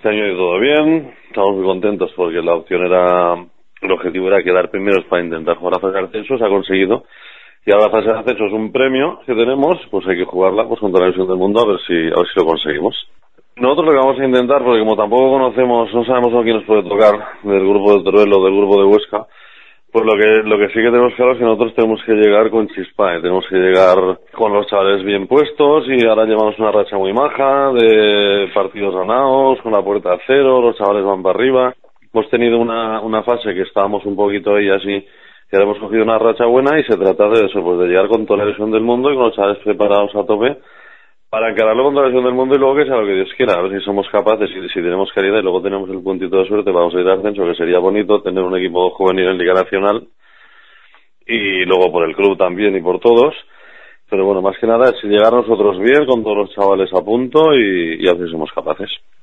Este año ha ido todo bien, estamos muy contentos porque el objetivo era quedar primeros para intentar jugar la fase de ascenso, se ha conseguido. Y ahora la fase de ascenso es un premio que tenemos, pues hay que jugarla pues contra la visión del mundo a ver si lo conseguimos. Nosotros lo que vamos a intentar, porque como tampoco conocemos, no sabemos a quién nos puede tocar del grupo de Teruel o del grupo de Huesca, pues lo que sí que tenemos claro es que nosotros tenemos que llegar con chispa, tenemos que llegar con los chavales bien puestos y ahora llevamos una racha muy maja de partidos ganados, con la puerta a cero, los chavales van para arriba. Hemos tenido una fase que estábamos un poquito ahí así, que ahora hemos cogido una racha buena y se trata de eso, pues de llegar con toda la visión del mundo y con los chavales preparados a tope para encararlo contra la visión del mundo y luego que sea lo que Dios quiera, a ver si somos capaces, si tenemos calidad y luego tenemos el puntito de suerte, vamos a ir al ascenso, que sería bonito tener un equipo juvenil en Liga Nacional y luego por el club también y por todos, pero bueno, más que nada es llegar nosotros bien con todos los chavales a punto y a ver si somos capaces.